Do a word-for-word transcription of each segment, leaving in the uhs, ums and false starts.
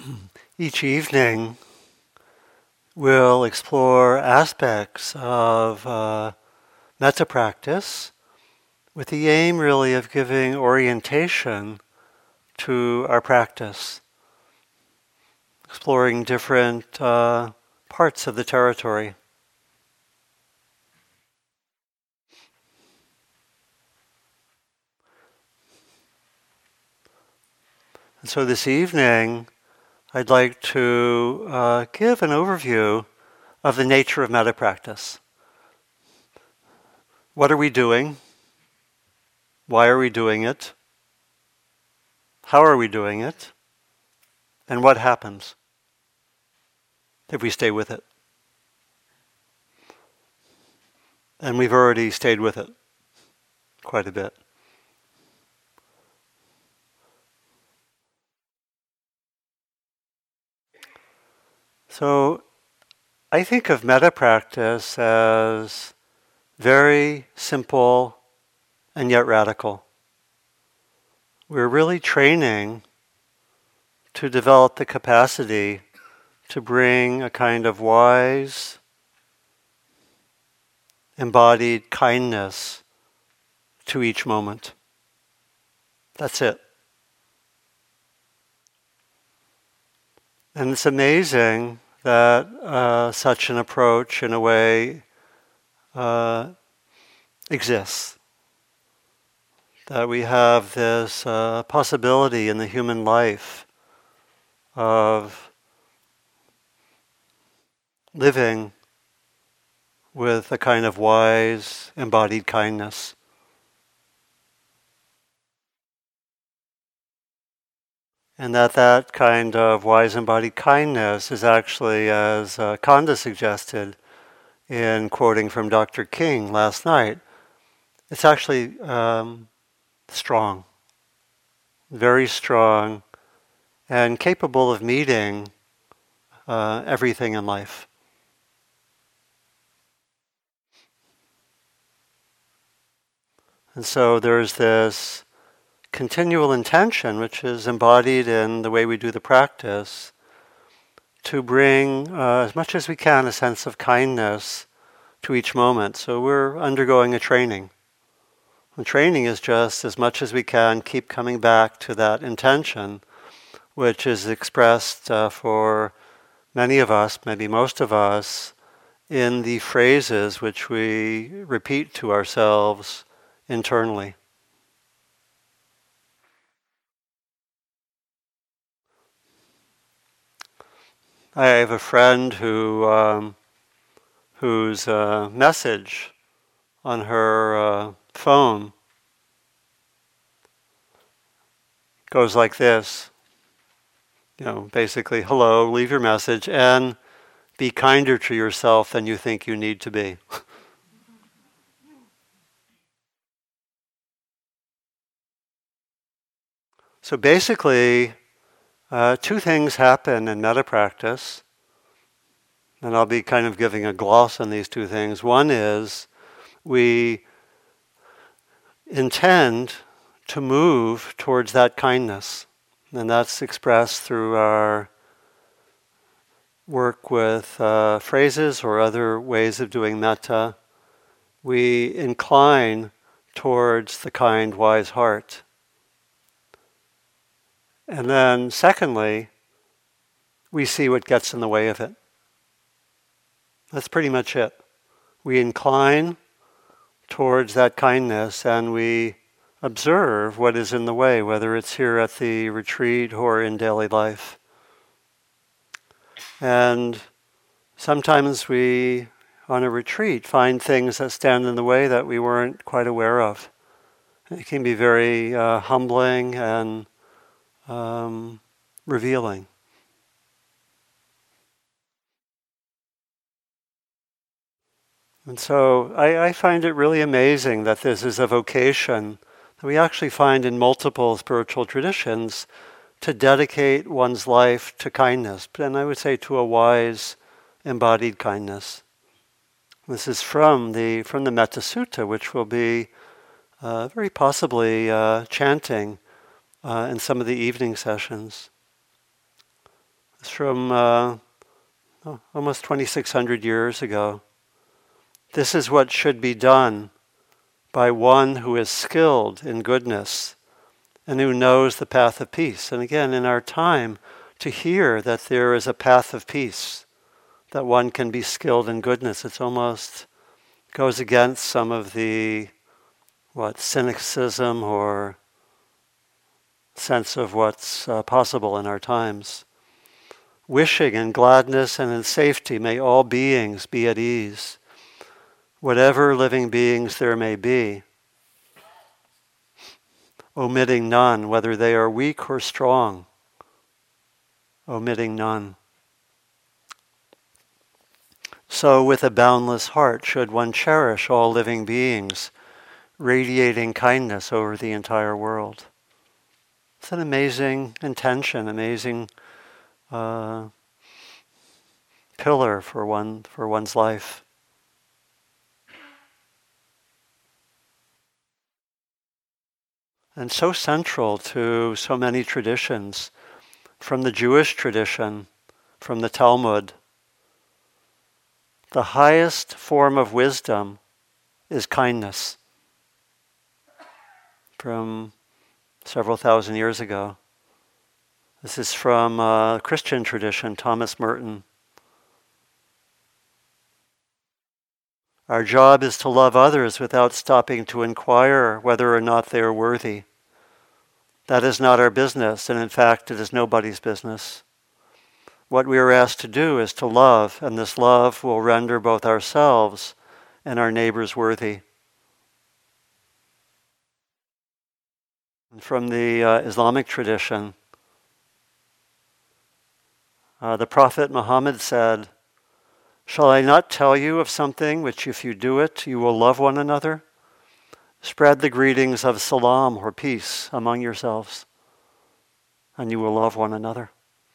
Each evening we'll explore aspects of uh, metta practice with the aim really of giving orientation to our practice, exploring different uh, parts of the territory. And so this evening I'd like to uh, give an overview of the nature of metta practice. What are we doing? Why are we doing it? How are we doing it? And what happens if we stay with it? And we've already stayed with it quite a bit. So I think of metta practice as very simple and yet radical. We're really training to develop the capacity to bring a kind of wise, embodied kindness to each moment. That's it. And it's amazing that uh, such an approach, in a way, uh, exists. That we have this uh, possibility in the human life of living with a kind of wise, embodied kindness. And that that kind of wise embodied kindness is actually, as uh, Kanda suggested in quoting from Doctor King last night, it's actually um, strong, very strong, and capable of meeting uh, everything in life. And so there's this continual intention, which is embodied in the way we do the practice, to bring uh, as much as we can a sense of kindness to each moment. So we're undergoing a training. The training is just as much as we can keep coming back to that intention, which is expressed uh, for many of us, maybe most of us, in the phrases which we repeat to ourselves internally. I have a friend who um, whose uh, message on her uh, phone goes like this. You know, basically, hello, leave your message, and be kinder to yourself than you think you need to be. So basically, uh, two things happen in metta practice. And I'll be kind of giving a gloss on these two things. One is we intend to move towards that kindness. And that's expressed through our work with uh, phrases or other ways of doing metta. We incline towards the kind, wise heart. And then secondly, we see what gets in the way of it. That's pretty much it. We incline towards that kindness and we observe what is in the way, whether it's here at the retreat or in daily life. And sometimes we, on a retreat, find things that stand in the way that we weren't quite aware of. It can be very uh, humbling and um, revealing. And so I, I find it really amazing that this is a vocation that we actually find in multiple spiritual traditions to dedicate one's life to kindness, and I would say to a wise, embodied kindness. This is from the from the Metta Sutta, which we'll be uh, very possibly uh, chanting uh, in some of the evening sessions. It's from uh, oh, almost twenty-six hundred years ago. This is what should be done by one who is skilled in goodness and who knows the path of peace. And again, in our time, to hear that there is a path of peace, that one can be skilled in goodness, it's almost goes against some of the, what, cynicism or sense of what's uh, possible in our times. Wishing in gladness and in safety may all beings be at ease, whatever living beings there may be, omitting none, whether they are weak or strong, omitting none. So with a boundless heart should one cherish all living beings, radiating kindness over the entire world. It's an amazing intention, amazing uh, pillar for one for one's life. And so central to so many traditions, from the Jewish tradition, from the Talmud. The highest form of wisdom is kindness. From several thousand years ago. This is from a Christian tradition, Thomas Merton. Our job is to love others without stopping to inquire whether or not they are worthy. That is not our business, and in fact, it is nobody's business. What we are asked to do is to love, and this love will render both ourselves and our neighbors worthy. From the uh, Islamic tradition, uh, the Prophet Muhammad said, "Shall I not tell you of something which if you do it, you will love one another? Spread the greetings of salam or peace among yourselves, and you will love one another."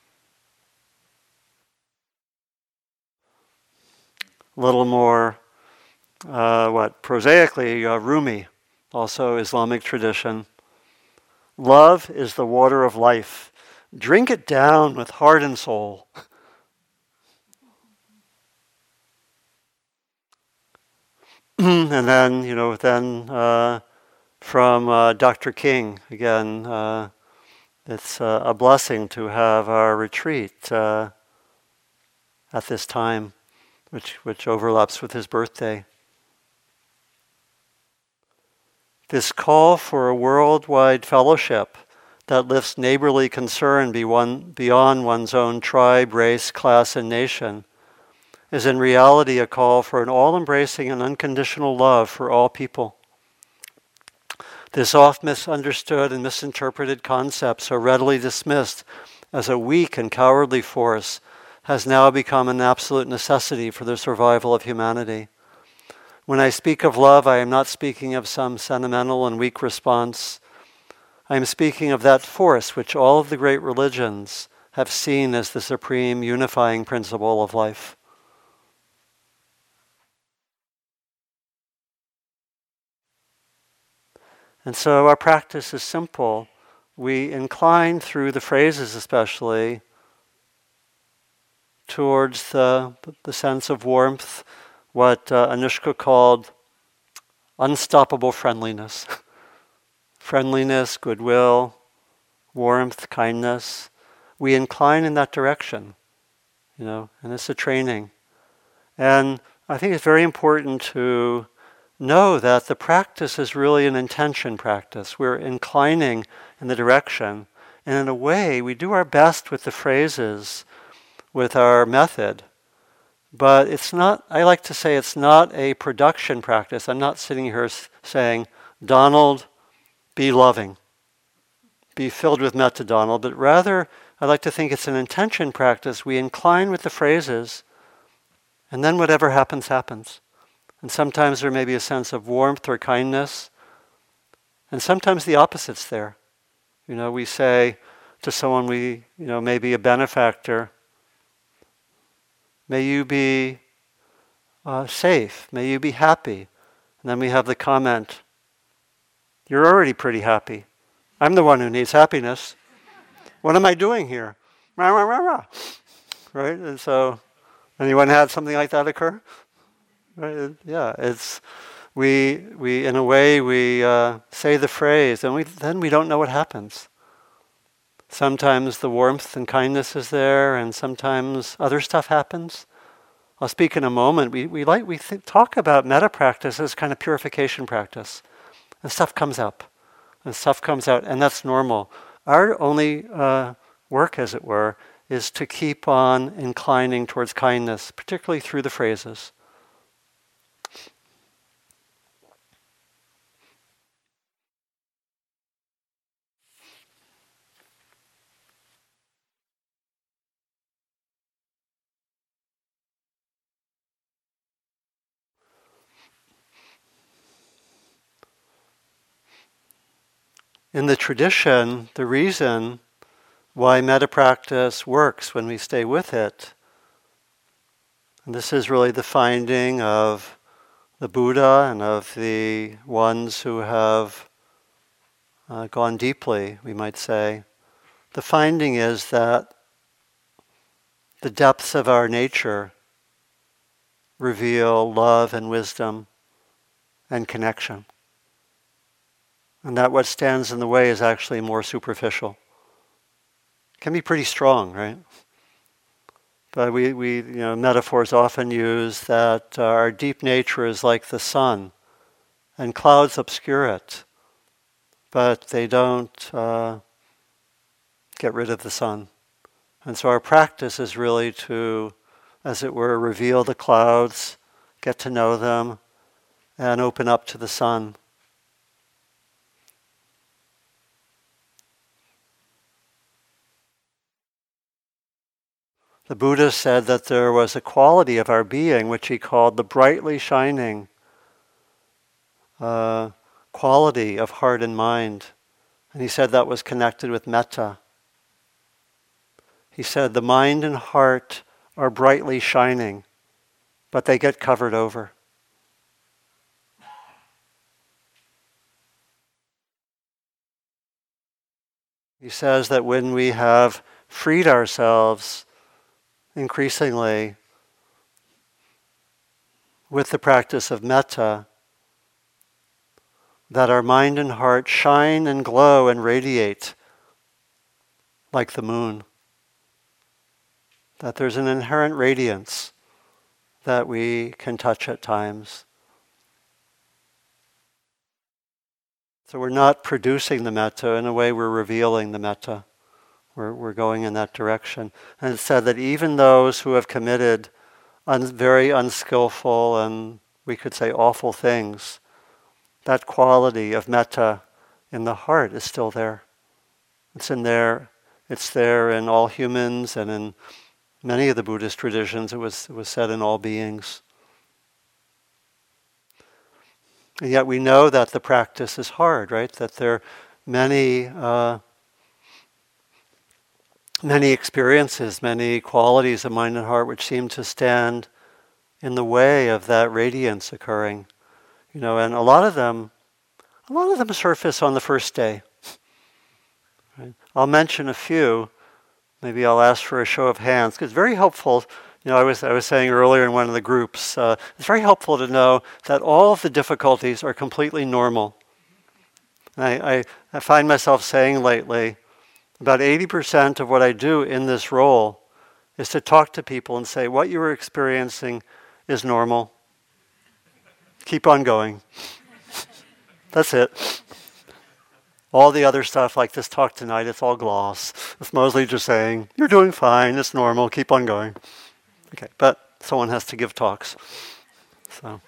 A little more, uh, what, prosaically, uh, Rumi, also Islamic tradition. Love is the water of life. Drink it down with heart and soul. And then, you know, then uh, from uh, Doctor King, again, uh, it's uh, a blessing to have our retreat uh, at this time, which, which overlaps with his birthday. This call for a worldwide fellowship that lifts neighborly concern beyond one's own tribe, race, class, and nation is in reality a call for an all-embracing and unconditional love for all people. This oft misunderstood and misinterpreted concept, so readily dismissed as a weak and cowardly force, has now become an absolute necessity for the survival of humanity. When I speak of love, I am not speaking of some sentimental and weak response. I am speaking of that force which all of the great religions have seen as the supreme unifying principle of life. And so our practice is simple. We incline through the phrases especially towards the, the sense of warmth, what uh, Anushka called unstoppable friendliness. Friendliness, goodwill, warmth, kindness. We incline in that direction, you know, and it's a training. And I think it's very important to know that the practice is really an intention practice. We're inclining in the direction, and in a way, we do our best with the phrases, with our method. But it's not, I like to say it's not a production practice. I'm not sitting here saying, Donald, be loving. Be filled with metta, Donald. But rather, I like to think it's an intention practice. We incline with the phrases, and then whatever happens, happens. And sometimes there may be a sense of warmth or kindness, and sometimes the opposite's there. You know, we say to someone we, you know, maybe a benefactor, may you be uh, safe, may you be happy. And then we have the comment, you're already pretty happy. I'm the one who needs happiness. What am I doing here? Rah, rah, rah, rah. right? And so, anyone had something like that occur? Right? Yeah, it's we we in a way we uh, say the phrase, and we then we don't know what happens. Sometimes the warmth and kindness is there, and sometimes other stuff happens. I'll speak in a moment. We we like we th- talk about metta practice as kind of purification practice, and stuff comes up, and stuff comes out, and that's normal. Our only uh, work, as it were, is to keep on inclining towards kindness, particularly through the phrases. In the tradition, the reason why metta practice works when we stay with it, and this is really the finding of the Buddha and of the ones who have uh, gone deeply, we might say. The finding is that the depths of our nature reveal love and wisdom and connection. And that what stands in the way is actually more superficial. It can be pretty strong, right? But we, we you know, metaphors often use that uh, our deep nature is like the sun, and clouds obscure it, but they don't uh, get rid of the sun. And so our practice is really to, as it were, reveal the clouds, get to know them, and open up to the sun. The Buddha said that there was a quality of our being which he called the brightly shining uh, quality of heart and mind. And he said that was connected with metta. He said the mind and heart are brightly shining, but they get covered over. He says that when we have freed ourselves increasingly with the practice of metta, that our mind and heart shine and glow and radiate like the moon. That there's an inherent radiance that we can touch at times. So we're not producing the metta. In a way, we're revealing the metta. We're, we're going in that direction. And it said that even those who have committed un, very unskillful and we could say awful things, that quality of metta in the heart is still there. It's in there. It's there in all humans, and in many of the Buddhist traditions, it was, it was said in all beings. And yet we know that the practice is hard, right? That there are many, uh, many experiences, many qualities of mind and heart which seem to stand in the way of that radiance occurring. You know, and a lot of them, a lot of them surface on the first day. Right? I'll mention a few. Maybe I'll ask for a show of hands, because it's very helpful. You know, I was I was saying earlier in one of the groups, uh, it's very helpful to know that all of the difficulties are completely normal. I, I, I find myself saying lately, about eighty percent of what I do in this role is to talk to people and say, what you are experiencing is normal. Keep on going. That's it. All the other stuff, like this talk tonight, it's all gloss. It's mostly just saying, you're doing fine, it's normal, keep on going. Okay, but someone has to give talks. So,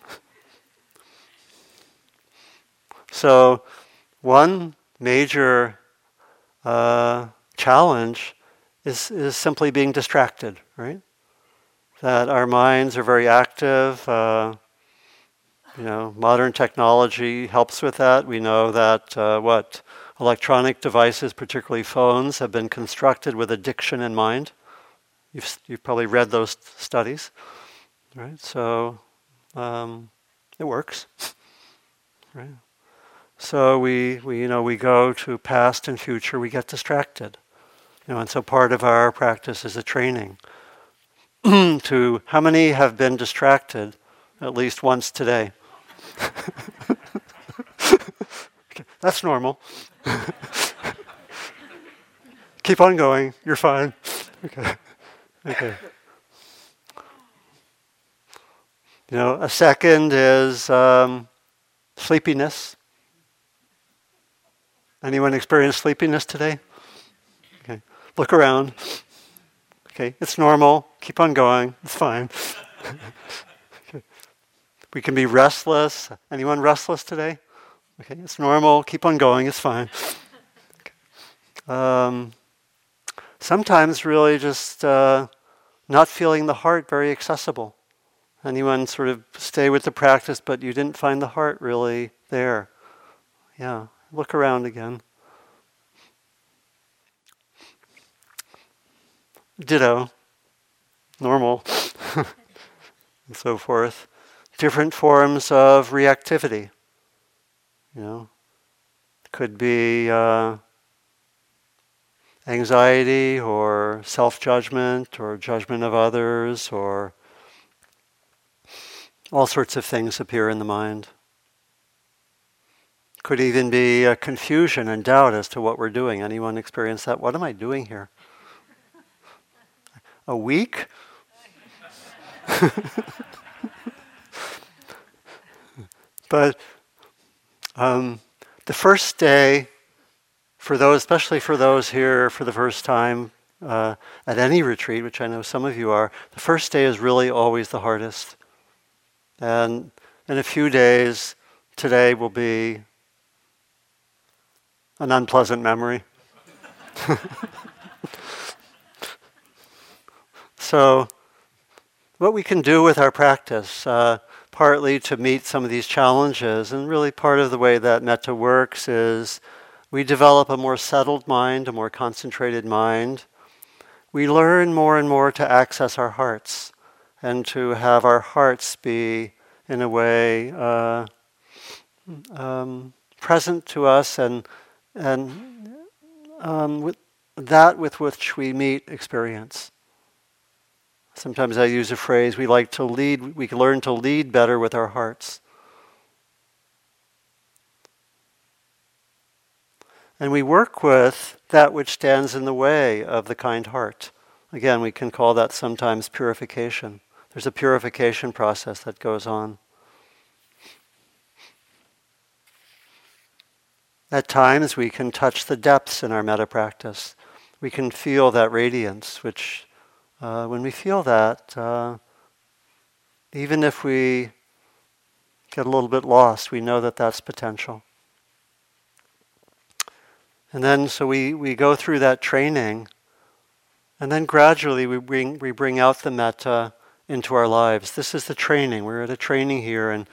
so one major uh, challenge is, is simply being distracted, right? That our minds are very active. Uh, You know, modern technology helps with that. We know that uh, what electronic devices, particularly phones, have been constructed with addiction in mind. You've you've probably read those studies, right? So um, it works, right? So we we you know we go to past and future. We get distracted, you know, and so part of our practice is a training to how many have been distracted at least once today? Okay, that's normal. Keep on going. You're fine. Okay. Okay. You know, a second is um, sleepiness. Anyone experience sleepiness today? Okay. Look around. Okay, it's normal. Keep on going. It's fine. Okay. We can be restless. Anyone restless today? Okay, it's normal. Keep on going. It's fine. Okay. Um, sometimes really just uh, not feeling the heart very accessible. Anyone sort of stay with the practice, but you didn't find the heart really there. Yeah, look around again. Ditto. Normal. And so forth. Different forms of reactivity. You know, could be uh, anxiety or self-judgment or judgment of others, or all sorts of things appear in the mind. Could even be a confusion and doubt as to what we're doing. Anyone experience that? What am I doing here? A week? But um, the first day, for those, especially for those here for the first time uh, at any retreat, which I know some of you are, the first day is really always the hardest. And in a few days, today will be an unpleasant memory. So, what we can do with our practice, uh, partly to meet some of these challenges, and really part of the way that metta works is we develop a more settled mind, a more concentrated mind. We learn more and more to access our hearts and to have our hearts be, in a way, uh, um, present to us and and um, with that with which we meet experience. Sometimes I use a phrase, we like to lead, we can learn to lead better with our hearts. And we work with that which stands in the way of the kind heart. Again, we can call that sometimes purification. There's a purification process that goes on. At times we can touch the depths in our metta practice. We can feel that radiance, which uh, when we feel that, uh, even if we get a little bit lost, we know that that's potential. And then so we, we go through that training, and then gradually we bring we bring out the metta into our lives. This is the training. We're at a training here, and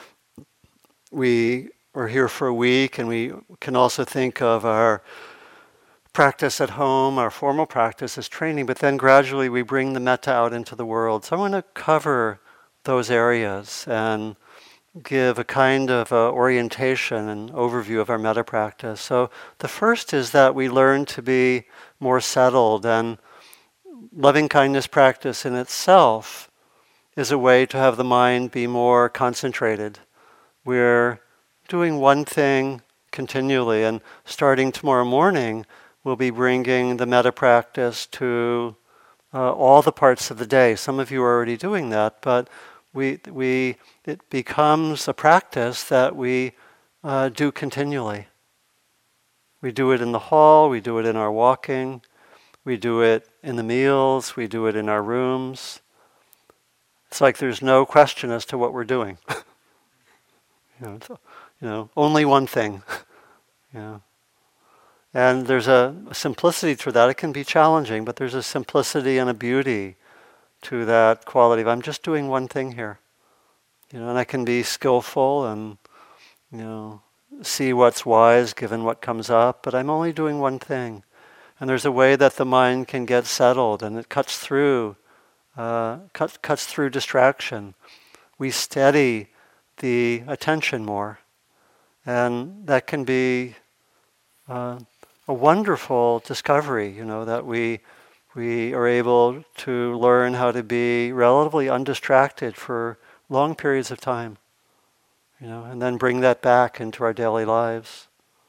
we are here for a week, and we can also think of our practice at home, our formal practice as training, but then gradually we bring the metta out into the world. So I want to cover those areas and give a kind of uh, orientation and overview of our metta practice. So the first is that we learn to be more settled, and loving kindness practice in itself is a way to have the mind be more concentrated. We're doing one thing continually, and starting tomorrow morning, we'll be bringing the metta practice to uh, all the parts of the day. Some of you are already doing that, but we we it becomes a practice that we uh, do continually. We do it in the hall, we do it in our walking, we do it in the meals, we do it in our rooms. It's like there's no question as to what we're doing. you know, you know, only one thing. you know. And there's a, a simplicity to that. It can be challenging, but there's a simplicity and a beauty to that quality of I'm just doing one thing here. You know, and I can be skillful and, you know, see what's wise given what comes up, but I'm only doing one thing. And there's a way that the mind can get settled, and it cuts through, uh, cuts cuts through distraction. We steady the attention more, and that can be uh, a wonderful discovery. You know that we we are able to learn how to be relatively undistracted for long periods of time, you know, and then bring that back into our daily lives.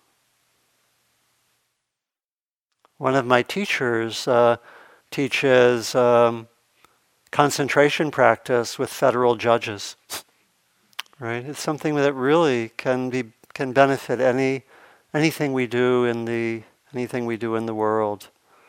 One of my teachers uh, teaches um, concentration practice with federal judges. Right? It's something that really can be can benefit any anything we do in the anything we do in the world.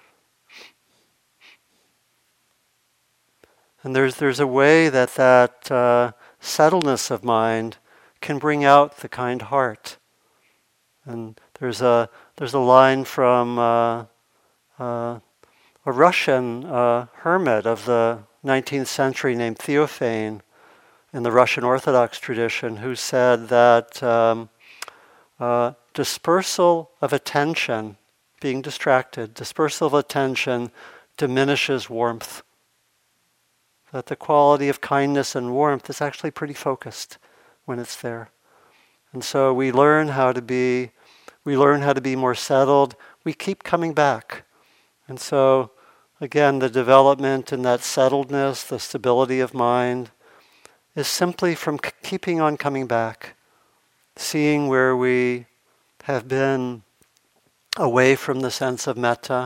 And there's there's a way that that uh, settledness of mind can bring out the kind heart. And there's a there's a line from uh, uh, a Russian uh, hermit of the nineteenth century named Theophane in the Russian Orthodox tradition, who said that um, uh, dispersal of attention, being distracted, dispersal of attention diminishes warmth. That the quality of kindness and warmth is actually pretty focused when it's there. And so we learn how to be, we learn how to be more settled. We keep coming back. And so, again, the development in that settledness, the stability of mind, is simply from c- keeping on coming back, seeing where we have been away from the sense of metta.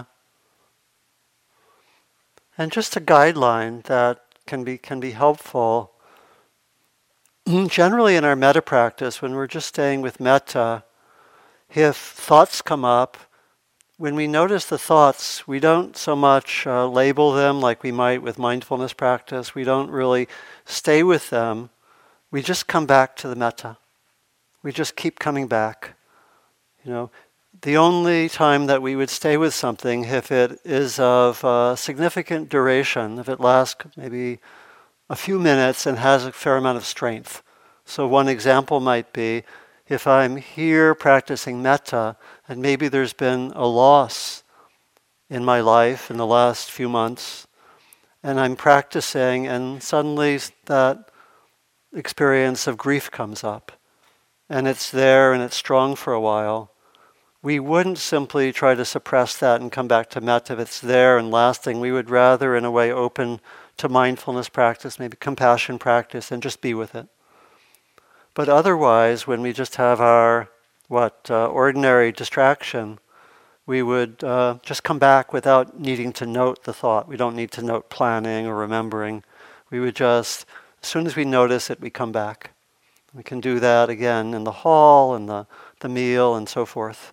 And just a guideline that can be can be helpful. Generally in our metta practice, when we're just staying with metta, if thoughts come up, when we notice the thoughts, we don't so much uh, label them like we might with mindfulness practice. We don't really stay with them. We just come back to the metta. We just keep coming back. You know, the only time that we would stay with something, if it is of uh, significant duration, if it lasts maybe a few minutes and has a fair amount of strength. So one example might be, if I'm here practicing metta, and maybe there's been a loss in my life in the last few months, and I'm practicing, and suddenly that experience of grief comes up, and it's there and it's strong for a while, we wouldn't simply try to suppress that and come back to metta if it's there and lasting. We would rather, in a way, open to mindfulness practice, maybe compassion practice, and just be with it. But otherwise, when we just have our, what, uh, ordinary distraction, we would uh, just come back without needing to note the thought. We don't need to note planning or remembering. We would just, as soon as we notice it, we come back. We can do that again in the hall, and the, the meal, and so forth.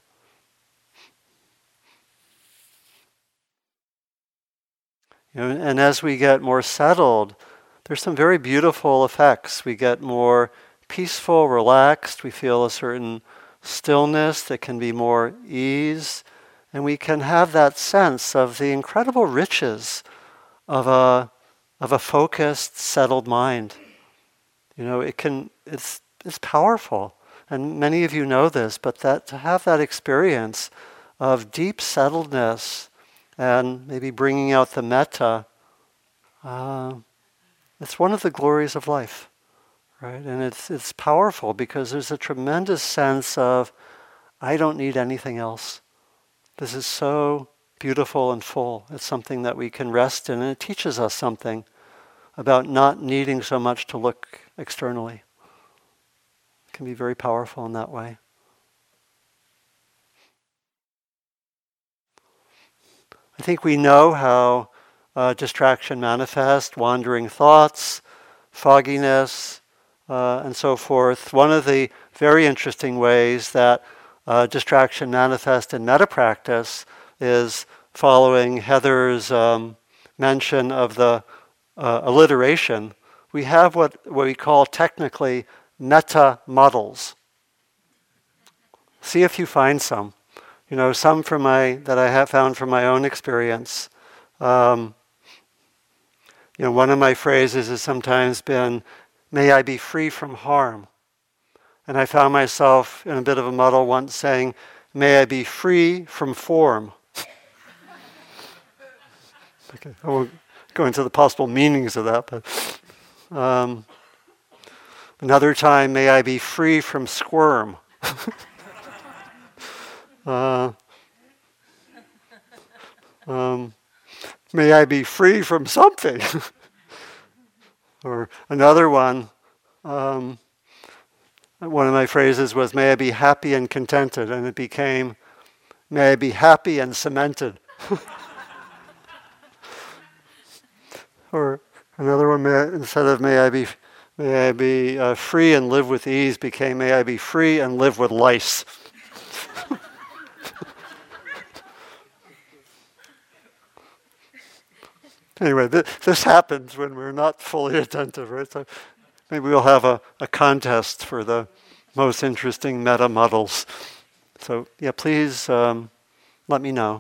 You know, and as we get more settled, there's some very beautiful effects. We get more peaceful, relaxed. We feel a certain stillness that can be more ease. And we can have that sense of the incredible riches of a of a focused, settled mind. You know, it can it's it's powerful. And many of you know this, but that to have that experience of deep settledness and maybe bringing out the metta, uh, it's one of the glories of life. Right? And it's it's powerful because there's a tremendous sense of, I don't need anything else. This is so beautiful and full. It's something that we can rest in, and it teaches us something about not needing so much to look externally. It can be very powerful in that way. I think we know how uh, distraction manifests, wandering thoughts, fogginess, Uh, and so forth. One of the very interesting ways that uh, distraction manifests in metta practice is following Heather's um, mention of the uh, alliteration. We have what, what we call technically metta models. See if you find some. You know, some from my that I have found from my own experience. Um, you know, one of my phrases has sometimes been, "May I be free from harm." And I found myself in a bit of a muddle once saying, "May I be free from form." Okay, I won't go into the possible meanings of that, but um, another time, "May I be free from squirm." uh, um, may I be free from something. Or another one, um, one of my phrases was, may I be happy and contented, and it became, may I be happy and cemented. Or another one, may I, instead of may I be, may I be uh, free and live with ease, became may I be free and live with lice. Anyway, th- this happens when we're not fully attentive, right? So maybe we'll have a, a contest for the most interesting metta muddles. So yeah, please um, let me know.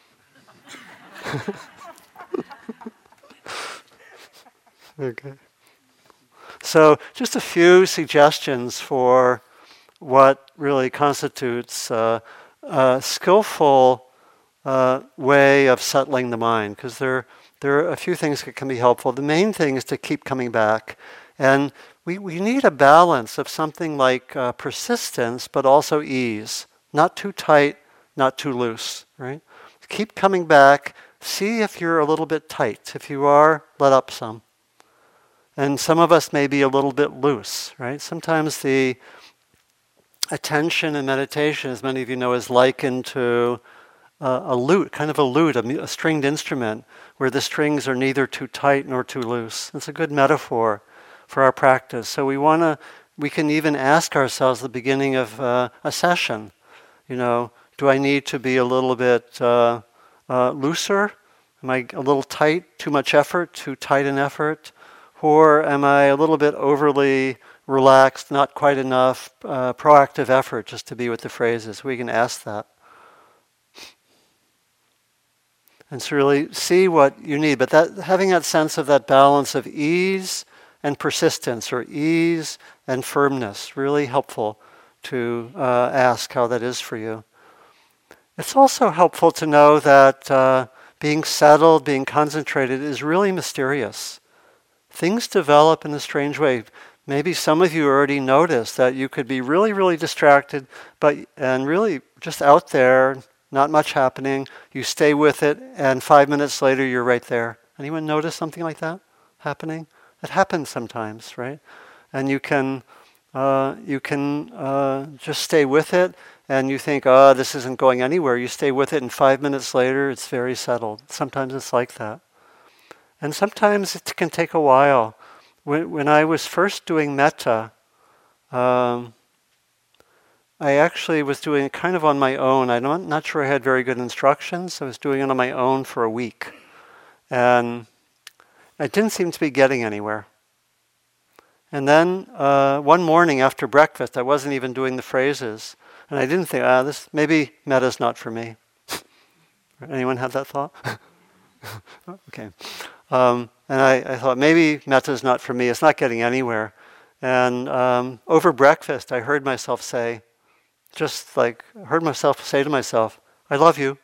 Okay. So just a few suggestions for what really constitutes uh, a skillful uh, way of settling the mind, because there, there are a few things that can be helpful. The main thing is to keep coming back. And we, we need a balance of something like uh, persistence, but also ease. Not too tight, not too loose, right? Keep coming back. See if you're a little bit tight. If you are, let up some. And some of us may be a little bit loose, right? Sometimes the attention in meditation, as many of you know, is likened to uh, a lute, kind of a lute, a, a stringed instrument, where the strings are neither too tight nor too loose. It's a good metaphor for our practice. So we want to, we can even ask ourselves at the beginning of uh, a session, you know, do I need to be a little bit uh, uh, looser? Am I a little tight, too much effort, too tight an effort? Or am I a little bit overly relaxed, not quite enough uh, proactive effort just to be with the phrases? We can ask that. And so really see what you need. But that having that sense of that balance of ease and persistence, or ease and firmness, really helpful to uh, ask how that is for you. It's also helpful to know that uh, being settled, being concentrated is really mysterious. Things develop in a strange way. Maybe some of you already noticed that you could be really, really distracted, but and really just out there, not much happening. You stay with it, and five minutes later, you're right there. Anyone notice something like that happening? It happens sometimes, right? And you can uh, you can uh, just stay with it, and you think, oh, this isn't going anywhere. You stay with it, and five minutes later, it's very settled. Sometimes it's like that. And sometimes it can take a while. When, when I was first doing metta, um, I actually was doing it kind of on my own. I'm not, not sure I had very good instructions. I was doing it on my own for a week. And I didn't seem to be getting anywhere. And then uh, one morning after breakfast, I wasn't even doing the phrases. And I didn't think, ah, this maybe metta's not for me. Anyone had that thought? Okay. Um, and I, I thought, maybe metta is not for me. It's not getting anywhere. And um, over breakfast, I heard myself say, just like, heard myself say to myself, I love you.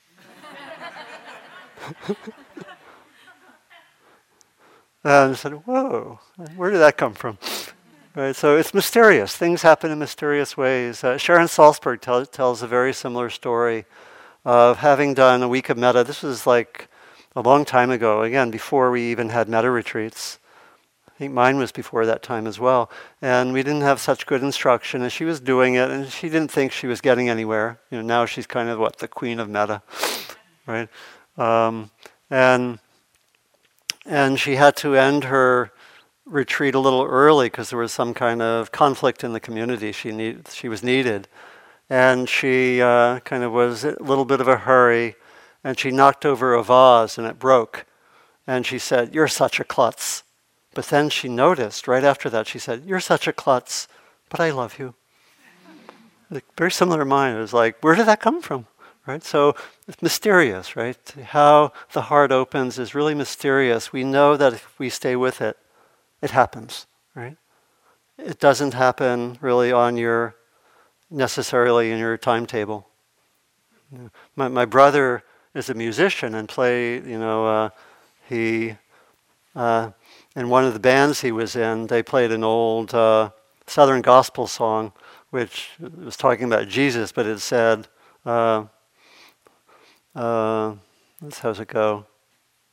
And I said, whoa, where did that come from? Right, so it's mysterious. Things happen in mysterious ways. Uh, Sharon Salzberg tell, tells a very similar story of having done a week of metta. This was like a long time ago, again, before we even had metta retreats. I think mine was before that time as well. And we didn't have such good instruction, and she was doing it, and she didn't think she was getting anywhere. You know, now she's kind of, what, the queen of metta, right? Um, and and she had to end her retreat a little early because there was some kind of conflict in the community. She need, she was needed. And she uh, kind of was a little bit of a hurry, and she knocked over a vase and it broke. And she said, "You're such a klutz." But then she noticed, right after that, she said, "You're such a klutz, but I love you." Like, very similar to mine. It was like, where did that come from? Right? So it's mysterious, right? How the heart opens is really mysterious. We know that if we stay with it, it happens, right? It doesn't happen really on your, necessarily in your timetable. You know, my, my brother is a musician and play, you know, uh, he, uh, in one of the bands he was in, they played an old uh, Southern gospel song, which was talking about Jesus, but it said, uh, uh, how's it go?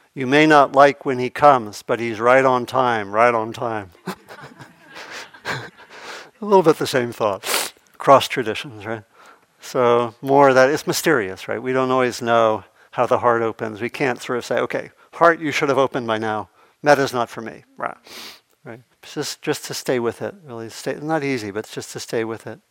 You may not like when he comes, but he's right on time, right on time. A little bit the same thought. Cross traditions, right? So more that it's mysterious, right? We don't always know how the heart opens. We can't sort of say, okay, heart, you should have opened by now. Meta's not for me, right? Right? Just just to stay with it, really. Stay, not easy, but just to stay with it.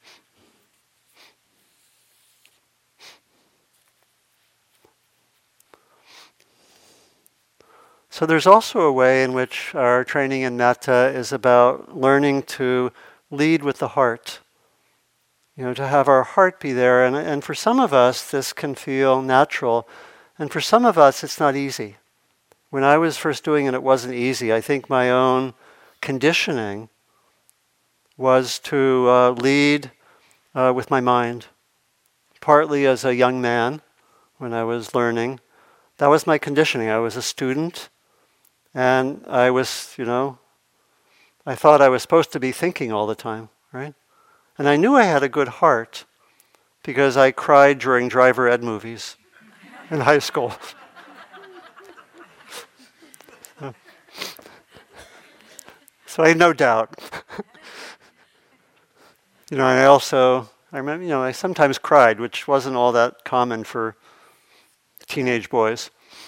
So there's also a way in which our training in metta is about learning to lead with the heart. You know, to have our heart be there. And, and for some of us, this can feel natural. And for some of us, it's not easy. When I was first doing it, it wasn't easy. I think my own conditioning was to uh, lead uh, with my mind. Partly as a young man, when I was learning. That was my conditioning. I was a student. And I was, you know, I thought I was supposed to be thinking all the time, right? And I knew I had a good heart because I cried during driver ed movies in high school. So I had no doubt. You know, I also, I remember, you know, I sometimes cried, which wasn't all that common for teenage boys.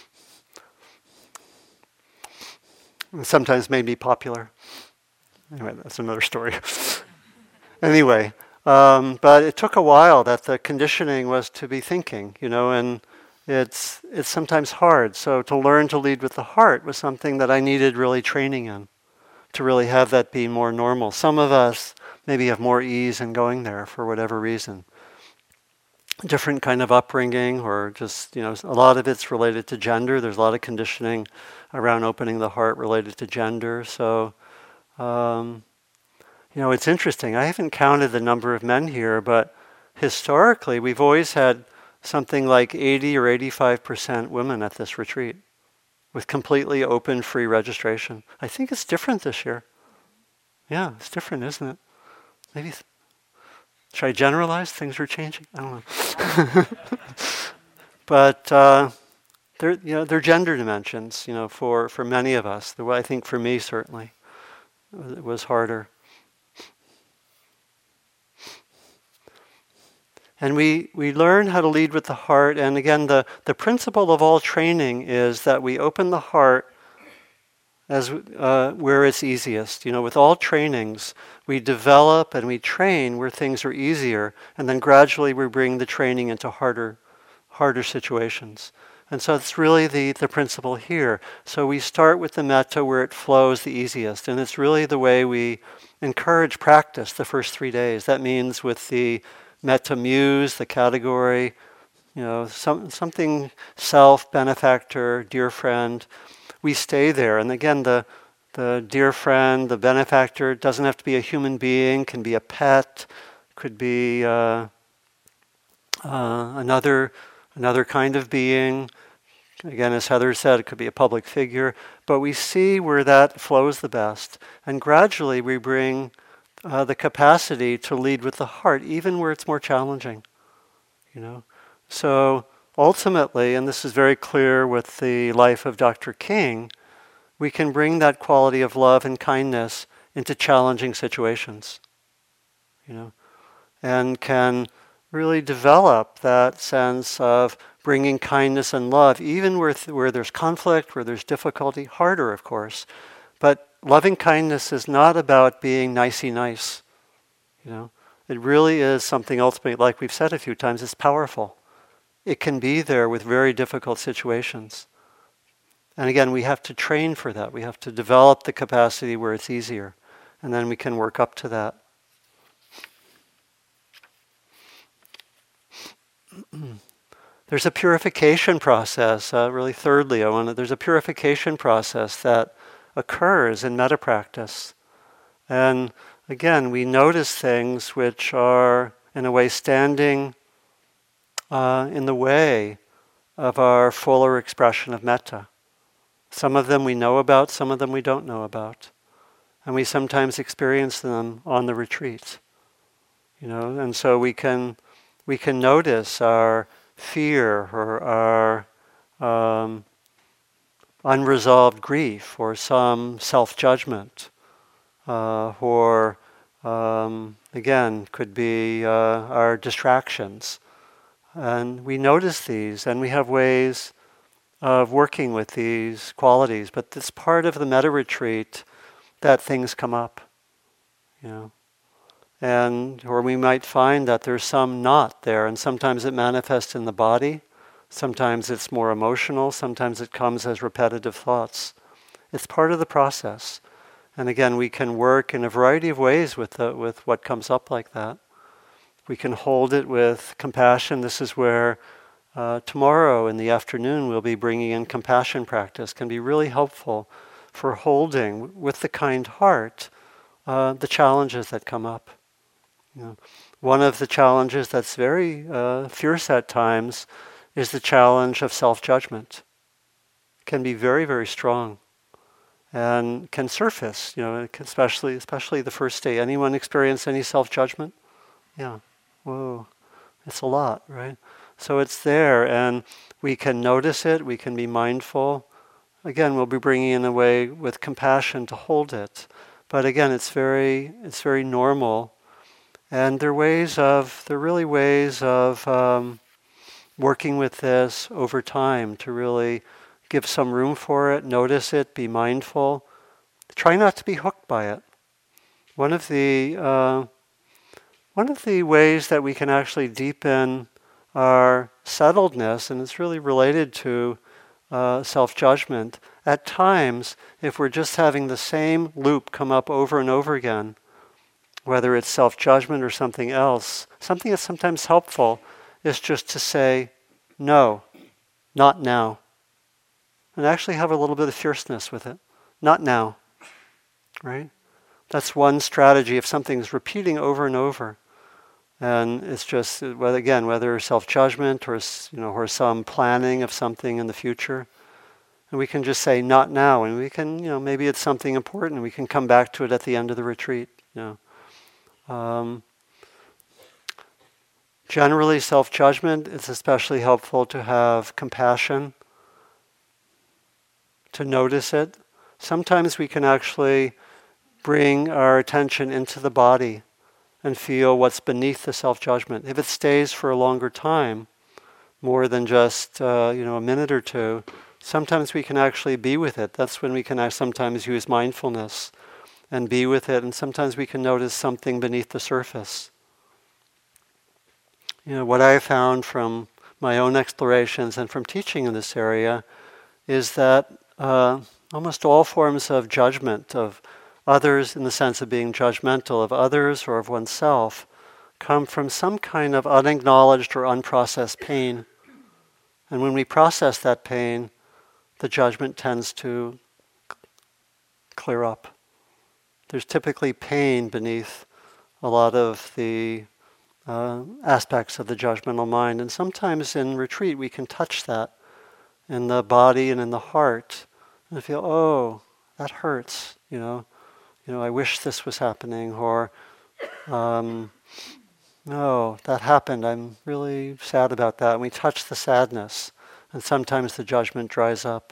And sometimes made me popular. Anyway, that's another story. Anyway, um, but it took a while that the conditioning was to be thinking, you know, and it's it's sometimes hard. So to learn to lead with the heart was something that I needed really training in, to really have that be more normal. Some of us maybe have more ease in going there for whatever reason. Different kind of upbringing, or just, you know, a lot of it's related to gender. There's a lot of conditioning around opening the heart related to gender. So, um, you know, it's interesting. I haven't counted the number of men here, but historically, we've always had something like eighty or eighty-five percent women at this retreat with completely open, free registration. I think it's different this year. Yeah, it's different, isn't it? Maybe, th- should I generalize? Things are changing? I don't know. But uh, there, you know, there are gender dimensions, you know, for, for many of us. The way, I think for me, certainly, it was harder. And we, we learn how to lead with the heart. And again, the, the principle of all training is that we open the heart as uh, where it's easiest. You know, with all trainings, we develop and we train where things are easier, and then gradually we bring the training into harder, harder situations. And so it's really the, the principle here. So we start with the metta where it flows the easiest, and it's really the way we encourage practice the first three days. That means with the metta muse, the category, you know, some, something self, benefactor, dear friend, we stay there. And again, the the dear friend, the benefactor, doesn't have to be a human being, can be a pet, could be uh, uh, another another kind of being. Again, as Heather said, it could be a public figure. But we see where that flows the best. And gradually we bring uh, the capacity to lead with the heart, even where it's more challenging. You know, so ultimately, and this is very clear with the life of Doctor King, we can bring that quality of love and kindness into challenging situations, you know, and can really develop that sense of bringing kindness and love, even where, th- where there's conflict, where there's difficulty, harder, of course. But loving kindness is not about being nicey nice, you know. It really is something ultimately, like we've said a few times, it's powerful. It can be there with very difficult situations. And again, we have to train for that. We have to develop the capacity where it's easier. And then we can work up to that. There's a purification process. Uh, really, thirdly, I want to, there's a purification process that occurs in metta practice. And again, we notice things which are, in a way, standing uh, in the way of our fuller expression of metta. Some of them we know about, some of them we don't know about. And we sometimes experience them on the retreat. You know, and so we can we can notice our fear or our um, unresolved grief or some self-judgment, uh, or um, again, could be uh, our distractions. And we notice these, and we have ways of working with these qualities. But it's part of the metta retreat that things come up, you know. And or we might find that there's some knot there, and sometimes it manifests in the body, sometimes it's more emotional, sometimes it comes as repetitive thoughts. It's part of the process. And again, we can work in a variety of ways with the, with what comes up like that. We can hold it with compassion. This is where uh, tomorrow in the afternoon we'll be bringing in compassion practice. Can be really helpful for holding with the kind heart uh, the challenges that come up. You know, one of the challenges that's very uh, fierce at times is the challenge of self-judgment. It can be very, very strong. And can surface, you know, especially especially the first day. Anyone experience any self-judgment? Yeah. Whoa. It's a lot, right? So it's there, and we can notice it, we can be mindful. Again, we'll be bringing in a way with compassion to hold it. But again, it's very, it's very normal. And there are ways of, there are really ways of um, working with this over time to really give some room for it, notice it, be mindful. Try not to be hooked by it. One of the uh, one of the ways that we can actually deepen our settledness, and it's really related to uh, self-judgment, at times, if we're just having the same loop come up over and over again, whether it's self-judgment or something else, something that's sometimes helpful is just to say, no, not now. And actually have a little bit of fierceness with it. Not now, right? That's one strategy if something's repeating over and over. And it's just, whether again, whether self-judgment or, you know, or some planning of something in the future. And we can just say, not now. And we can, you know, maybe it's something important. We can come back to it at the end of the retreat, you know. Um, generally, self-judgment, it's especially helpful to have compassion, to notice it. Sometimes we can actually bring our attention into the body and feel what's beneath the self-judgment. If it stays for a longer time, more than just uh, you know a minute or two, sometimes we can actually be with it. That's when we can sometimes use mindfulness and be with it, and sometimes we can notice something beneath the surface. You know, what I found from my own explorations and from teaching in this area is that Uh, almost all forms of judgment of others, in the sense of being judgmental of others or of oneself, come from some kind of unacknowledged or unprocessed pain. And when we process that pain, the judgment tends to clear up. There's typically pain beneath a lot of the uh, aspects of the judgmental mind. And sometimes in retreat we can touch that in the body and in the heart, and feel, oh, that hurts, you know, you know, I wish this was happening, or, um, no, that happened, I'm really sad about that. And we touch the sadness, and sometimes the judgment dries up.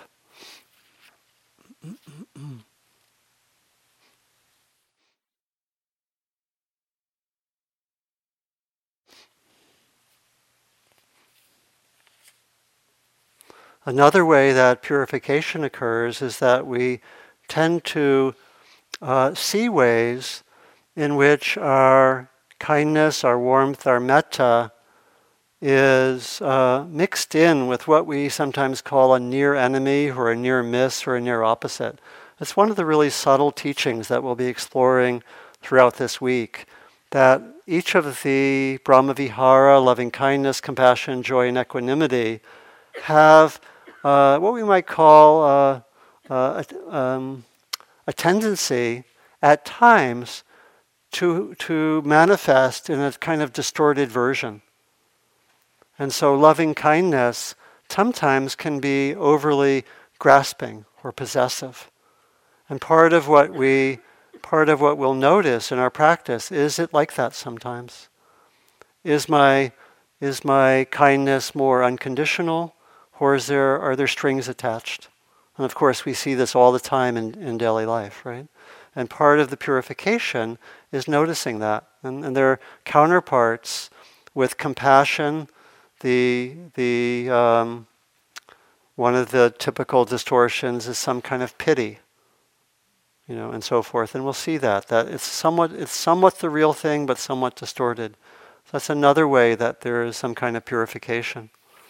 Another way that purification occurs is that we tend to uh, see ways in which our kindness, our warmth, our metta is uh, mixed in with what we sometimes call a near enemy or a near miss or a near opposite. It's one of the really subtle teachings that we'll be exploring throughout this week, that each of the Brahmavihara, loving kindness, compassion, joy, and equanimity, have uh, what we might call uh, uh, a, um, a tendency at times to, to manifest in a kind of distorted version. And so loving kindness sometimes can be overly grasping or possessive. And part of what we, part of what we'll notice in our practice, is it like that sometimes? Is my, is my kindness more unconditional, or is there, are there strings attached? And of course, we see this all the time in, in daily life, right? And part of the purification is noticing that. And, and there are counterparts with compassion. The, the, um, one of the typical distortions is some kind of pity, you know, and so forth. And we'll see that, that it's somewhat, it's somewhat the real thing, but somewhat distorted. So that's another way that there is some kind of purification.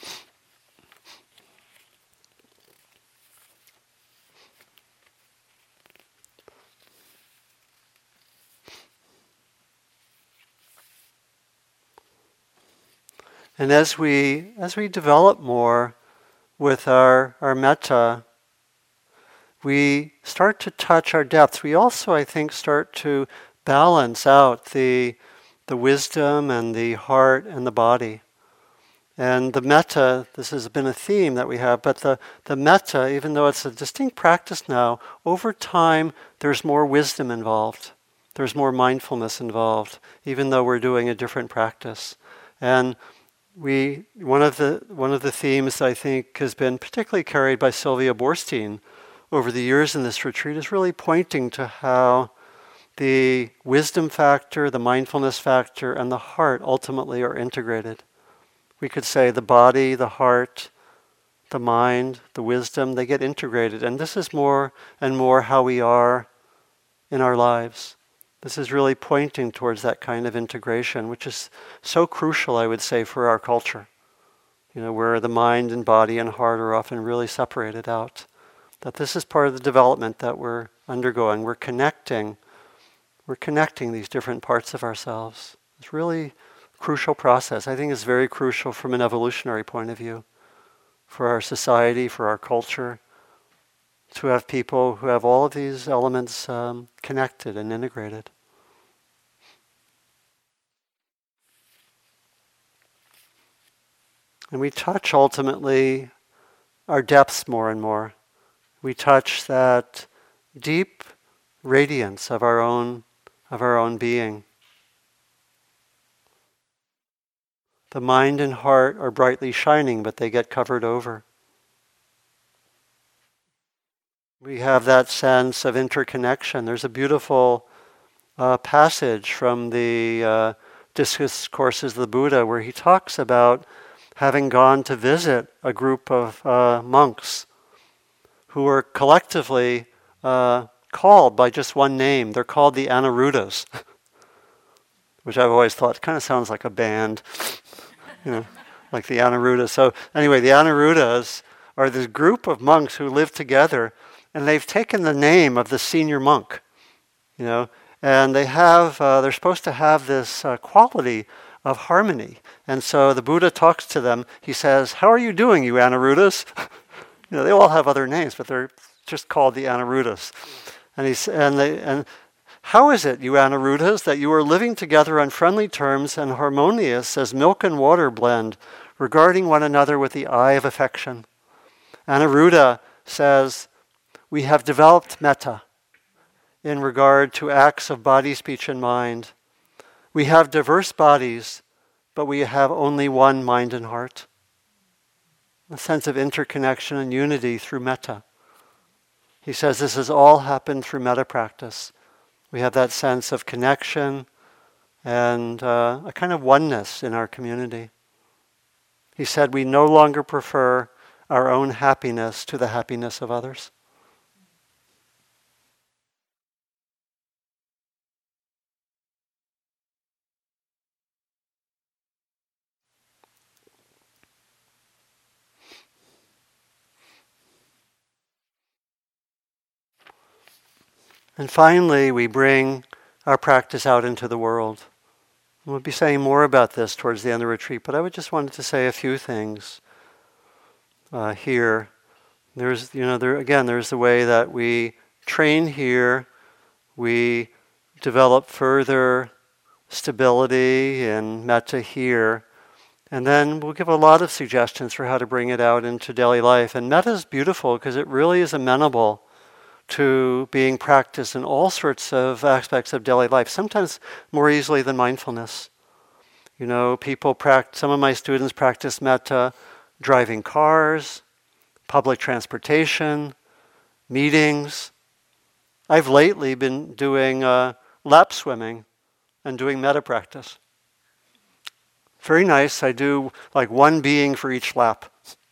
And as we as we develop more with our, our metta, we start to touch our depths. We also, I think, start to balance out the the wisdom and the heart and the body. And the metta, this has been a theme that we have, but the, the metta, even though it's a distinct practice now, over time there's more wisdom involved. There's more mindfulness involved, even though we're doing a different practice. And We one of the one of the themes I think has been particularly carried by Sylvia Boorstein over the years in this retreat is really pointing to how the wisdom factor, the mindfulness factor, and the heart ultimately are integrated. We could say the body, the heart, the mind, the wisdom, they get integrated. And this is more and more how we are in our lives. This is really pointing towards that kind of integration, which is so crucial, I would say, for our culture. You know, where the mind and body and heart are often really separated out. That this is part of the development that we're undergoing. We're connecting, we're connecting these different parts of ourselves. It's really a crucial process. I think it's very crucial from an evolutionary point of view, for our society, for our culture, to have people who have all of these elements um, connected and integrated. And we touch ultimately our depths more and more. We touch that deep radiance of our own of our own being. The mind and heart are brightly shining, but they get covered over. We have that sense of interconnection. There's a beautiful uh, passage from the uh, Discourses of the Buddha where he talks about having gone to visit a group of uh, monks who were collectively uh, called by just one name. They're called the Anuruddhas, which I've always thought kind of sounds like a band, you know, like the Anuruddhas. So anyway, the Anuruddhas are this group of monks who live together, and they've taken the name of the senior monk, you know, and they have, uh, they're supposed to have this uh, quality of harmony. And so the Buddha talks to them. He says, "How are you doing, you Anuruddhas?" You know, they all have other names, but they're just called the Anuruddhas. And he's and they and how is it, you Anuruddhas, that you are living together on friendly terms and harmonious as milk and water blend, regarding one another with the eye of affection? Anuruddha says, "We have developed metta in regard to acts of body, speech, and mind. We have diverse bodies, but we have only one mind and heart." A sense of interconnection and unity through metta. He says this has all happened through metta practice. We have that sense of connection and uh, a kind of oneness in our community. He said we no longer prefer our own happiness to the happiness of others. And finally, we bring our practice out into the world. We'll be saying more about this towards the end of the retreat, but I would just wanted to say a few things uh, here. There's, you know, there again, there's the way that we train here, we develop further stability and metta here, and then we'll give a lot of suggestions for how to bring it out into daily life. And metta is beautiful because it really is amenable to being practiced in all sorts of aspects of daily life, sometimes more easily than mindfulness. You know, people practice, some of my students practice metta driving cars, public transportation, meetings. I've lately been doing uh, lap swimming and doing metta practice. Very nice. I do like one being for each lap.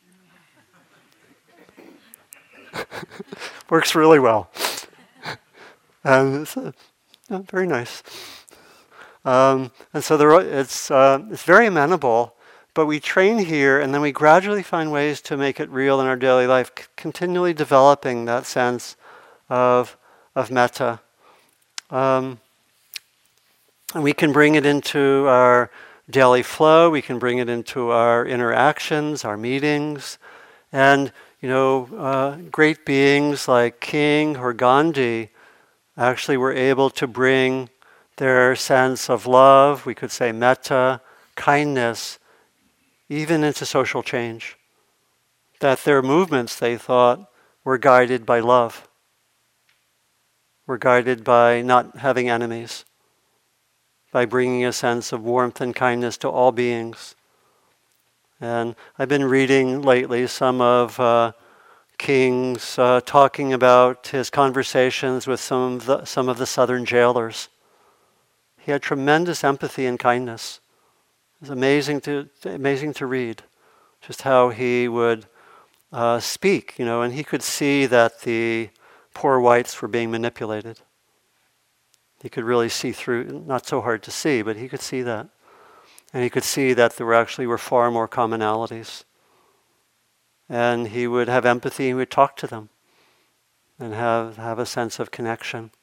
Works really well. And it's uh, very nice. Um, and so there, it's uh, it's very amenable, but we train here and then we gradually find ways to make it real in our daily life, c- continually developing that sense of of metta. Um, and we can bring it into our daily flow, we can bring it into our interactions, our meetings, and you know, uh, great beings like King or Gandhi actually were able to bring their sense of love, we could say metta, kindness, even into social change. That their movements, they thought, were guided by love, were guided by not having enemies, by bringing a sense of warmth and kindness to all beings. And I've been reading lately some of uh, King's uh, talking about his conversations with some of the, some of the southern jailers. He had tremendous empathy and kindness. It was amazing to amazing to read, just how he would uh, speak, you know, and he could see that the poor whites were being manipulated. He could really see through, not so hard to see, but he could see that. And he could see that there were actually were far more commonalities. And he would have empathy, he would talk to them and have, have a sense of connection.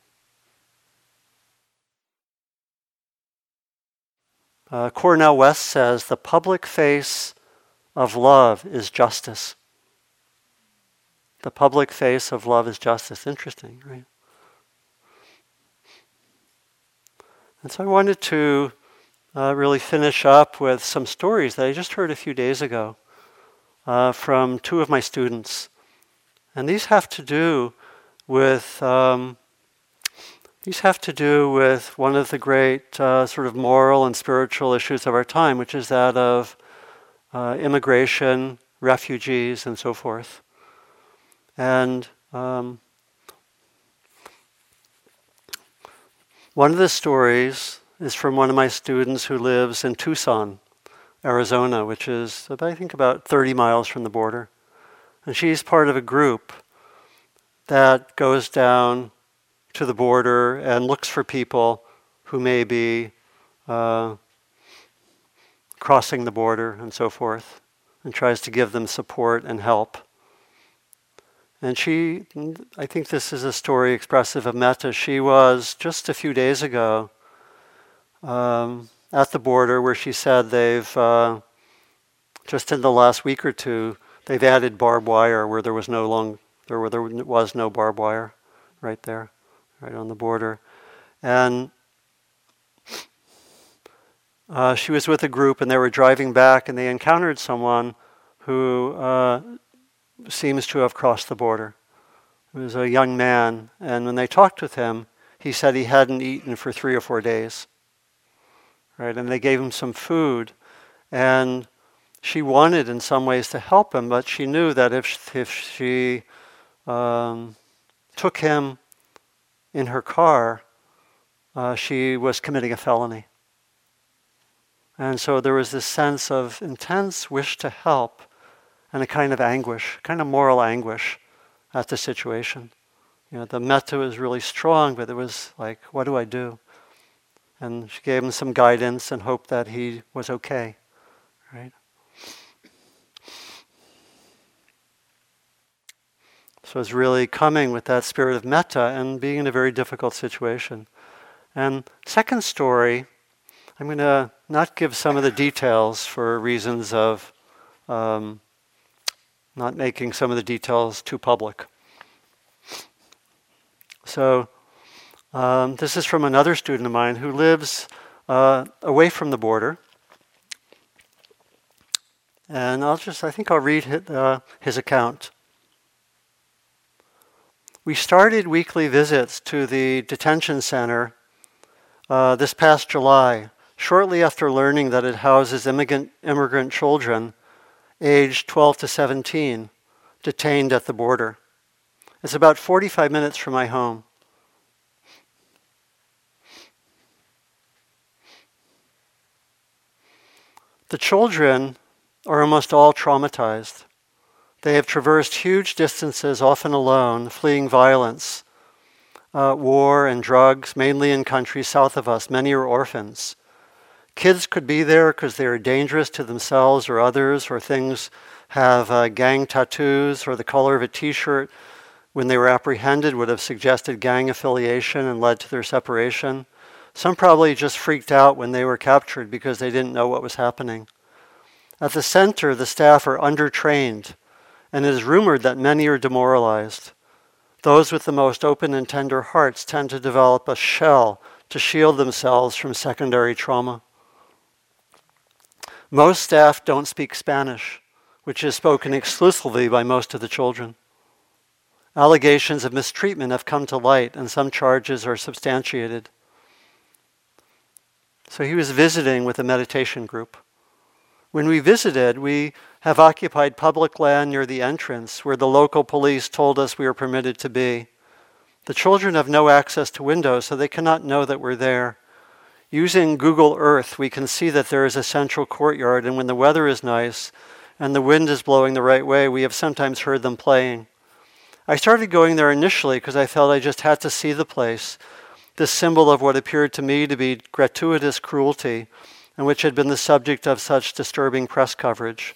Uh, Cornel West says, the public face of love is justice. The public face of love is justice. Interesting, right? And so I wanted to uh, really finish up with some stories that I just heard a few days ago uh, from two of my students. And these have to do with um, these have to do with one of the great uh, sort of moral and spiritual issues of our time, which is that of uh, immigration, refugees, and so forth. And um, one of the stories is from one of my students who lives in Tucson, Arizona, which is, I think, about thirty miles from the border. And she's part of a group that goes down to the border and looks for people who may be uh, crossing the border and so forth, and tries to give them support and help. And she, I think this is a story expressive of metta. She was just a few days ago um, at the border where she said they've, uh, just in the last week or two, they've added barbed wire where there was no long, there, where there was no barbed wire right there, right on the border. And uh, she was with a group and they were driving back and they encountered someone who uh, seems to have crossed the border. It was a young man, and when they talked with him, he said he hadn't eaten for three or four days. Right, and they gave him some food, and she wanted in some ways to help him, but she knew that if if she um, took him in her car, uh, she was committing a felony. And so there was this sense of intense wish to help, and a kind of anguish, kind of moral anguish at the situation. You know, the metta was really strong, but it was like, what do I do? And she gave him some guidance and hoped that he was okay, right? So it's really coming with that spirit of metta and being in a very difficult situation. And second story, I'm going to not give some of the details for reasons of um, not making some of the details too public. So um, this is from another student of mine who lives uh, away from the border. And I'll just, I think I'll read his, uh, his account. We started weekly visits to the detention center uh, this past July, shortly after learning that it houses immigrant, immigrant children aged twelve to seventeen, detained at the border. It's about forty-five minutes from my home. The children are almost all traumatized. They have traversed huge distances, often alone, fleeing violence, uh, war and drugs, mainly in countries south of us. Many are orphans. Kids could be there because they are dangerous to themselves or others, or things have uh, gang tattoos, or the color of a t-shirt when they were apprehended would have suggested gang affiliation and led to their separation. Some probably just freaked out when they were captured because they didn't know what was happening. At the center, the staff are undertrained, and it is rumored that many are demoralized. Those with the most open and tender hearts tend to develop a shell to shield themselves from secondary trauma. Most staff don't speak Spanish, which is spoken exclusively by most of the children. Allegations of mistreatment have come to light, and some charges are substantiated. So he was visiting with a meditation group. When we visited, we have occupied public land near the entrance where the local police told us we were permitted to be. The children have no access to windows, so they cannot know that we're there. Using Google Earth, we can see that there is a central courtyard, and when the weather is nice and the wind is blowing the right way, we have sometimes heard them playing. I started going there initially because I felt I just had to see the place, this symbol of what appeared to me to be gratuitous cruelty, and which had been the subject of such disturbing press coverage.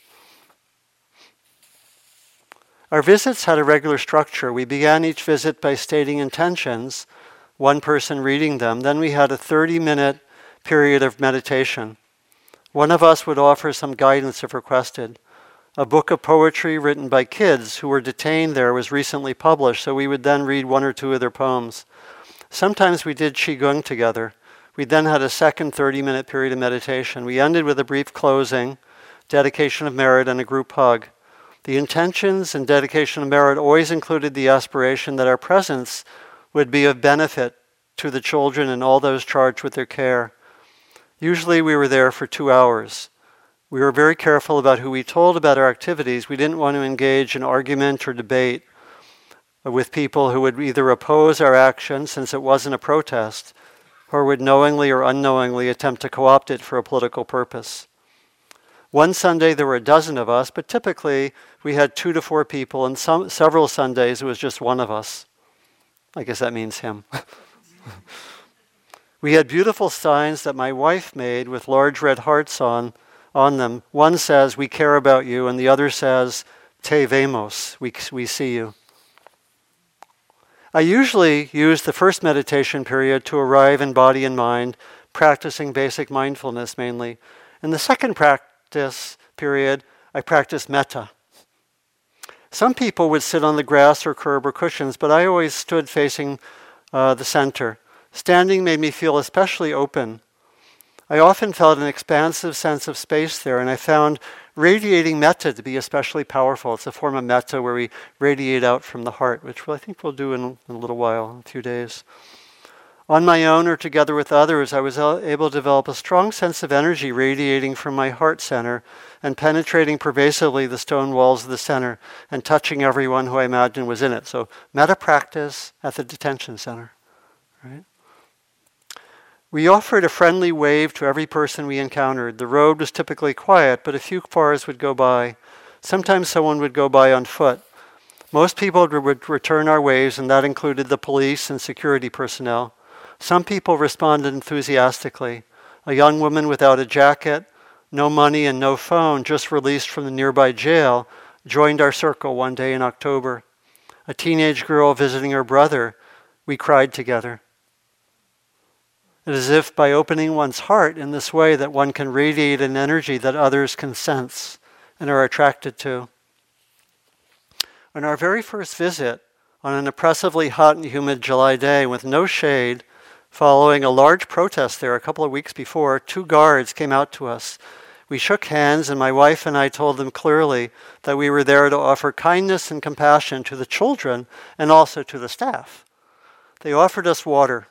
Our visits had a regular structure. We began each visit by stating intentions, one person reading them. Then we had a thirty-minute period of meditation. One of us would offer some guidance if requested. A book of poetry written by kids who were detained there was recently published, so we would then read one or two of their poems. Sometimes we did Qigong together. We then had a second thirty-minute period of meditation. We ended with a brief closing, dedication of merit, and a group hug. The intentions and dedication of merit always included the aspiration that our presence would be of benefit to the children and all those charged with their care. Usually we were there for two hours. We were very careful about who we told about our activities. We didn't want to engage in argument or debate with people who would either oppose our action, since it wasn't a protest, or would knowingly or unknowingly attempt to co-opt it for a political purpose. One Sunday there were a dozen of us, but typically we had two to four people, and some several Sundays it was just one of us. I guess that means him. We had beautiful signs that my wife made with large red hearts on, on them. One says, "We care about you," and the other says, "Te vemos," we, we see you. I usually use the first meditation period to arrive in body and mind, practicing basic mindfulness mainly. In the second practice period, I practice metta. Some people would sit on the grass or curb or cushions, but I always stood facing uh, the center. Standing made me feel especially open. I often felt an expansive sense of space there, and I found radiating metta to be especially powerful. It's a form of metta where we radiate out from the heart, which I think we'll do in, in a little while, a few days. On my own or together with others, I was able to develop a strong sense of energy radiating from my heart center and penetrating pervasively the stone walls of the center and touching everyone who I imagined was in it. So metta practice at the detention center, right? We offered a friendly wave to every person we encountered. The road was typically quiet, but a few cars would go by. Sometimes someone would go by on foot. Most people would return our waves, and that included the police and security personnel. Some people responded enthusiastically. A young woman without a jacket, no money, and no phone, just released from the nearby jail, joined our circle one day in October. A teenage girl visiting her brother, we cried together. It is as if by opening one's heart in this way that one can radiate an energy that others can sense and are attracted to. On our very first visit, on an oppressively hot and humid July day with no shade, following a large protest there a couple of weeks before, two guards came out to us. We shook hands, and my wife and I told them clearly that we were there to offer kindness and compassion to the children and also to the staff. They offered us water.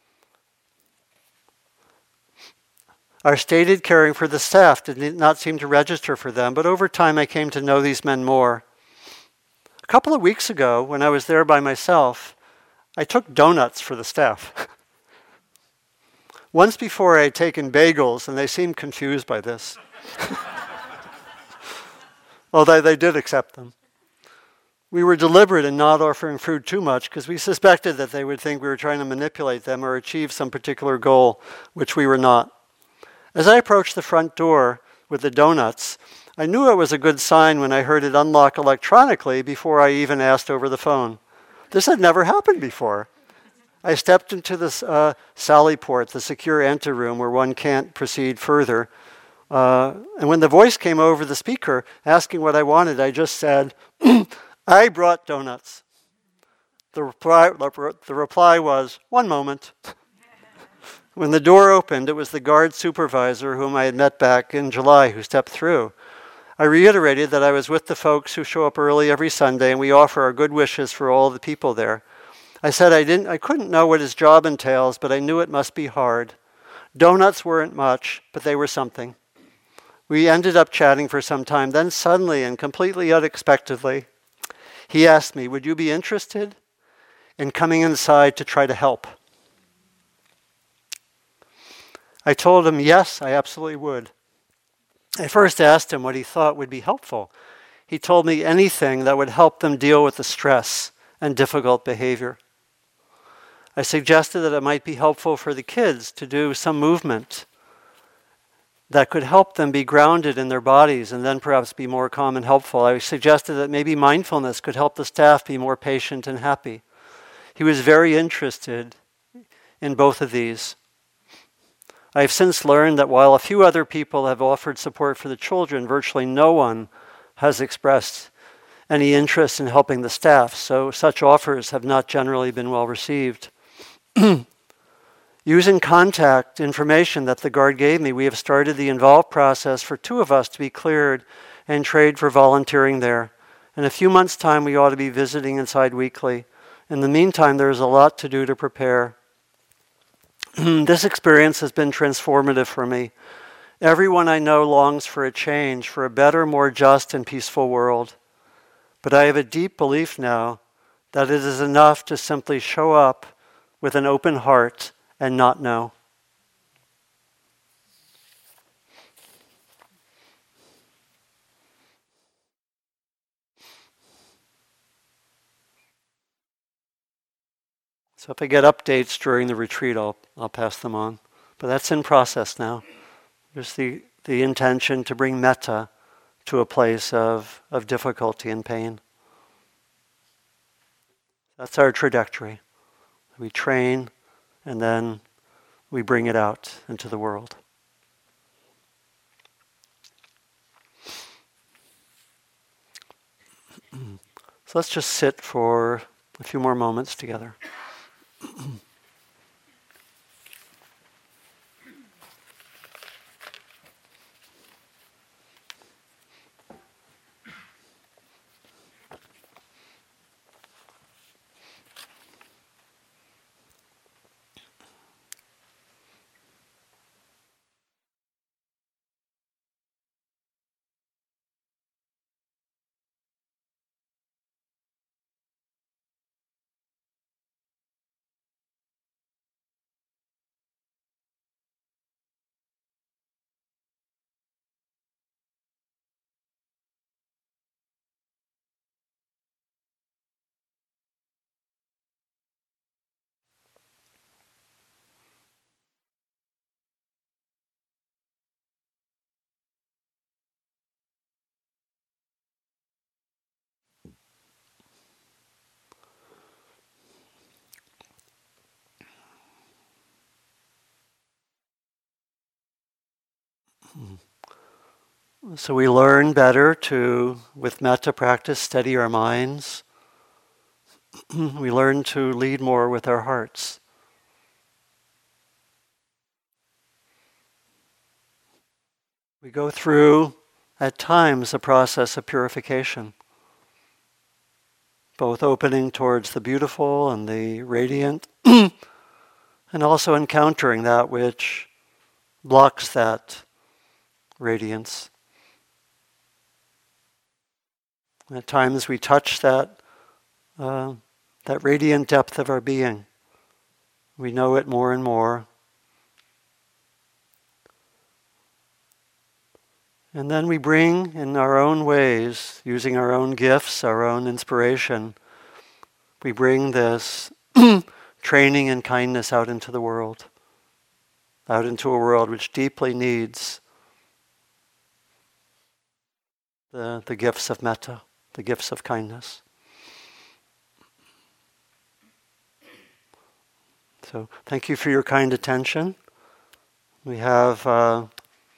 Our stated caring for the staff did not seem to register for them, but over time I came to know these men more. A couple of weeks ago, when I was there by myself, I took donuts for the staff. Once before I had taken bagels, and they seemed confused by this. Although they did accept them. We were deliberate in not offering food too much because we suspected that they would think we were trying to manipulate them or achieve some particular goal, which we were not. As I approached the front door with the donuts, I knew it was a good sign when I heard it unlock electronically before I even asked over the phone. This had never happened before. I stepped into the uh, Sally port, the secure enter room where one can't proceed further. Uh, and when the voice came over the speaker asking what I wanted, I just said, I brought donuts. The reply, the reply was, one moment. When the door opened, it was the guard supervisor whom I had met back in July who stepped through. I reiterated that I was with the folks who show up early every Sunday and we offer our good wishes for all the people there. I said I didn't, I couldn't know what his job entails, but I knew it must be hard. Donuts weren't much, but they were something. We ended up chatting for some time. Then suddenly and completely unexpectedly, he asked me, would you be interested in coming inside to try to help? I told him, yes, I absolutely would. I first asked him what he thought would be helpful. He told me anything that would help them deal with the stress and difficult behavior. I suggested that it might be helpful for the kids to do some movement that could help them be grounded in their bodies and then perhaps be more calm and helpful. I suggested that maybe mindfulness could help the staff be more patient and happy. He was very interested in both of these. I have since learned that while a few other people have offered support for the children, virtually no one has expressed any interest in helping the staff, so such offers have not generally been well received. Using contact information that the guard gave me, we have started the involved process for two of us to be cleared and trade for volunteering there. In a few months' time, we ought to be visiting inside weekly. In the meantime, there is a lot to do to prepare. This experience has been transformative for me. Everyone I know longs for a change, for a better, more just and peaceful world. But I have a deep belief now that it is enough to simply show up with an open heart and not know. So if I get updates during the retreat, I'll I'll pass them on. But that's in process now. There's the, the intention to bring metta to a place of, of difficulty and pain. That's our trajectory. We train and then we bring it out into the world. So let's just sit for a few more moments together. So we learn better to, with metta practice, steady our minds. We learn to lead more with our hearts. We go through, at times, a process of purification, both opening towards the beautiful and the radiant, and also encountering that which blocks that radiance. At times we touch that, uh, that radiant depth of our being. We know it more and more. And then we bring, in our own ways, using our own gifts, our own inspiration, we bring this training and kindness out into the world, out into a world which deeply needs the, the gifts of metta, the gifts of kindness. So thank you for your kind attention. We have uh,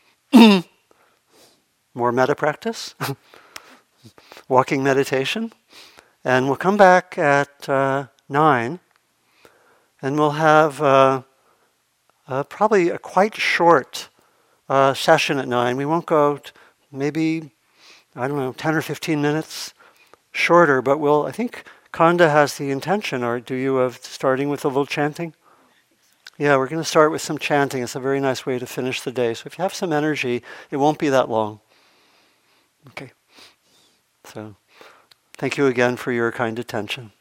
more metta practice, walking meditation, and we'll come back at uh, nine, and we'll have uh, uh, probably a quite short uh, session at nine. We won't go t- maybe, I don't know, ten or fifteen minutes shorter, but we'll, I think Khanda has the intention, or do you, of starting with a little chanting? Yeah, we're going to start with some chanting. It's a very nice way to finish the day. So if you have some energy, it won't be that long. Okay. So thank you again for your kind attention.